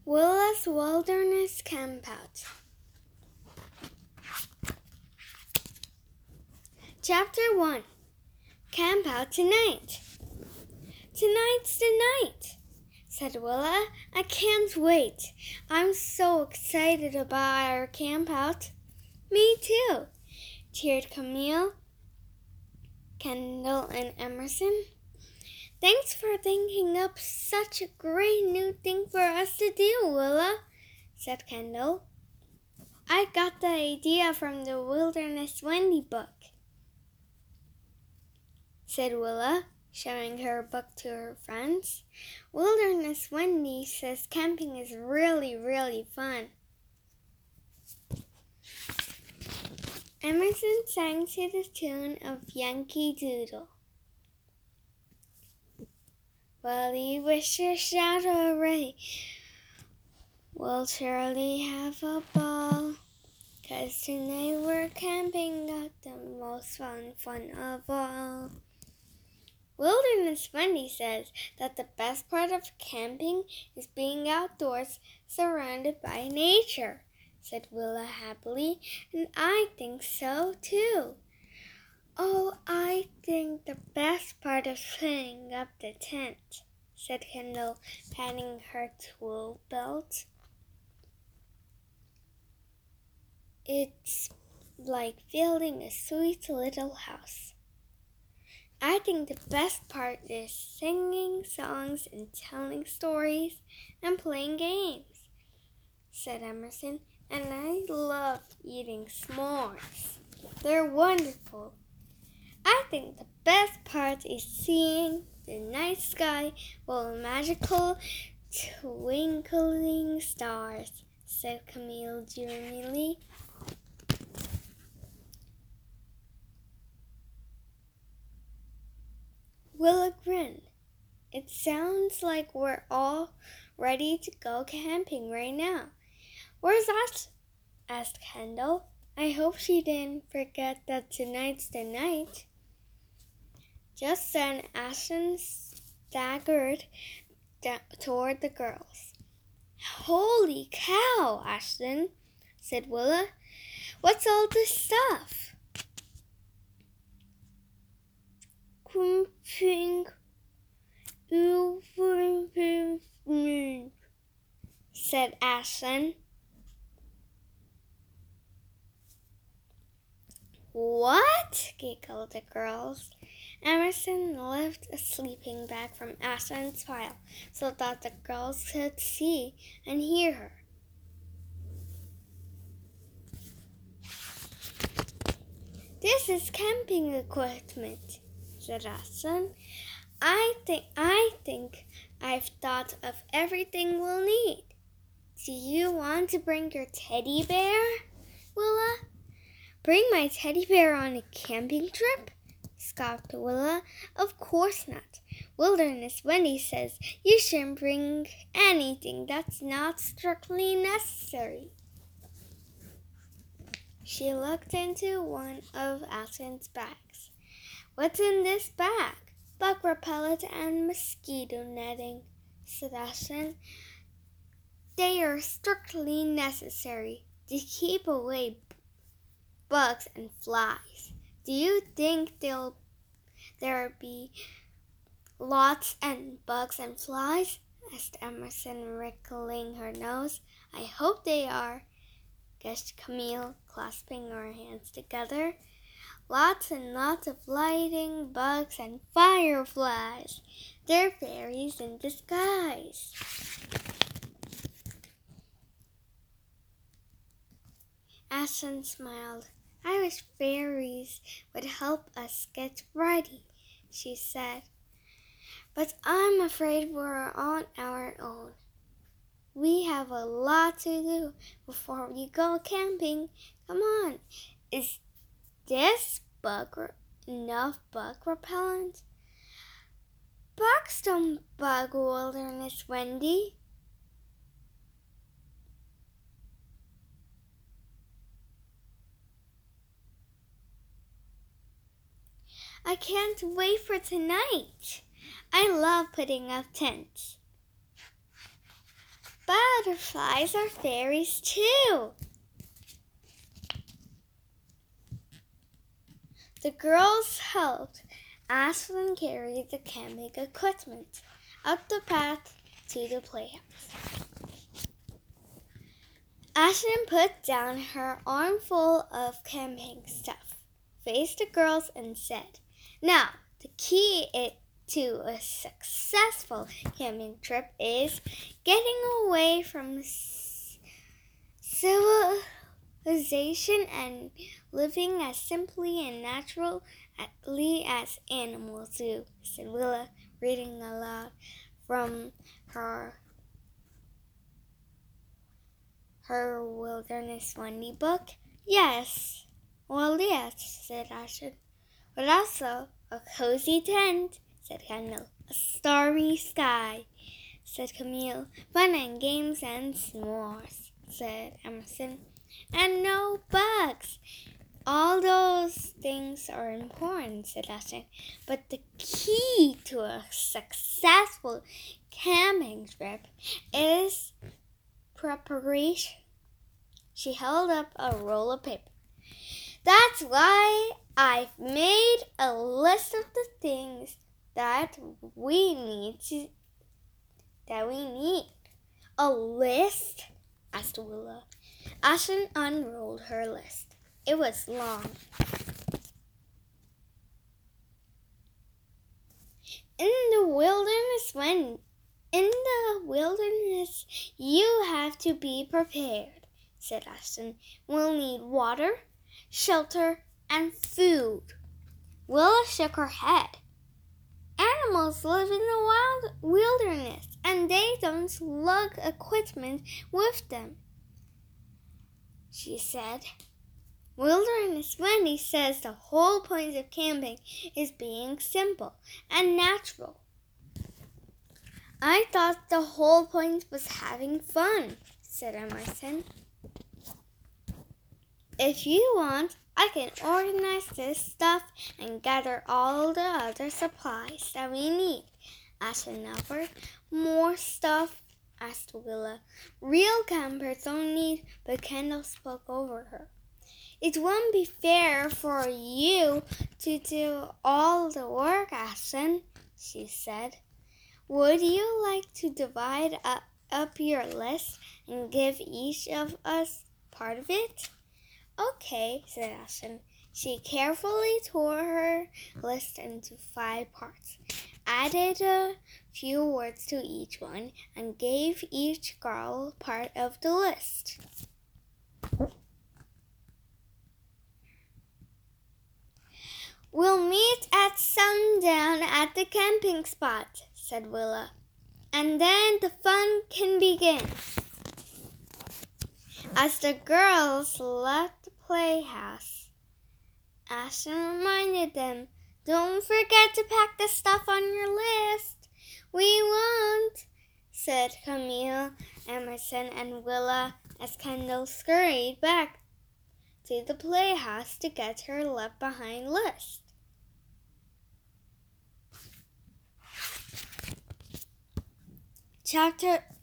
Willa's Wilderness Campout. Chapter 1. Camp out tonight. Tonight's the night, said Willa. I can't wait. I'm so excited about our camp out. Me too, cheered Camille, Kendall, and Emerson. Thanks for thinking up such a great new thing for us to do, Willa, said Kendall. I got the idea from the Wilderness Wendy book, said Willa, showing her book to her friends. Wilderness Wendy says camping is really, really fun. Emerson sang to the tune of Yankee Doodle. Well, you wish your shout hooray. We'll surely have a ball, 'cause tonight we're camping out the most fun of all. Wilderness Wendy says that the best part of camping is being outdoors surrounded by nature, said Willa happily, and I think so too. Oh, I think the best part of putting up the tent, said Kendall, patting her tool belt. It's like building a sweet little house. I think the best part is singing songs and telling stories and playing games, said Emerson, and I love eating s'mores. They're wonderful. I think the best part is seeing the night sky full of magical twinkling stars, said Camille dreamily. Willa grinned. It sounds like we're all ready to go camping right now. Where's Ash? Asked Kendall. I hope she didn't forget that tonight's the night. Just then, Ashton staggered toward the girls. Holy cow, Ashton, said Willa. What's all this stuff? Said Ashton. What? Giggled the girls. Emerson lifted a sleeping bag from Ashton's pile so that the girls could see and hear her. This is camping equipment, said Ashton. I think I've thought of everything we'll need. Do you want to bring your teddy bear, Willa? Bring my teddy bear on a camping trip? Scoffed Willa. Of course not. Wilderness Wendy says you shouldn't bring anything that's not strictly necessary. She looked into one of Ashton's bags. What's in this bag? Bug repellent and mosquito netting, said Ashton. They are strictly necessary to keep away bugs and flies. Do you think there'll be lots and bugs and flies? Asked Emerson, wrinkling her nose. I hope they are, guessed Camille, clasping her hands together. Lots and lots of lighting, bugs, and fireflies. They're fairies in disguise. Ashton smiled. I wish fairies would help us get ready, she said. But I'm afraid we're on our own. We have a lot to do before we go camping. Come on, is this enough bug repellent? Bugs don't bug Wilderness Wendy. I can't wait for tonight. I love putting up tents. But butterflies are fairies too. The girls helped Ashlyn carry the camping equipment up the path to the playhouse. Ashlyn put down her armful of camping stuff, faced the girls, and said, "Now, the key to a successful camping trip is getting away from civilization and living as simply and naturally as animals do," said Willa, reading aloud from her Wilderness Wendy book. "Yes, said Ashlyn. "But also a cozy tent," said Kendall. "A starry sky," said Camille. "Fun and games and s'mores," said Emerson. "And no bugs." "All those things are important," said Ashlyn. "But the key to a successful camping trip is preparation." She held up a roll of paper. "That's why I've made a list of the things that we need. "A list?" asked Willa. Ashlyn unrolled her list. It was long. In the wilderness, you have to be prepared," said Ashlyn. "We'll need water, shelter, and food." Willa shook her head. "Animals live in the wilderness, and they don't lug equipment with them," she said. "Wilderness Wendy says the whole point of camping is being simple and natural." "I thought the whole point was having fun," said Emerson. "If you want, I can organize this stuff and gather all the other supplies that we need," Ashlyn offered. "More stuff?" asked Willa. "Real campers don't need," but Kendall spoke over her. "It won't be fair for you to do all the work, Ashlyn," she said. "Would you like to divide up your list and give each of us part of it?" "Okay," said Ashlyn. She carefully tore her list into 5 parts, added a few words to each one, and gave each girl part of the list. "We'll meet at sundown at the camping spot," said Willa, "and then the fun can begin." As the girls left the playhouse, Ashlyn reminded them, "Don't forget to pack the stuff on your list." "We won't," said Camille, Emerson, and Willa as Kendall scurried back to the playhouse to get her left-behind list. Chapter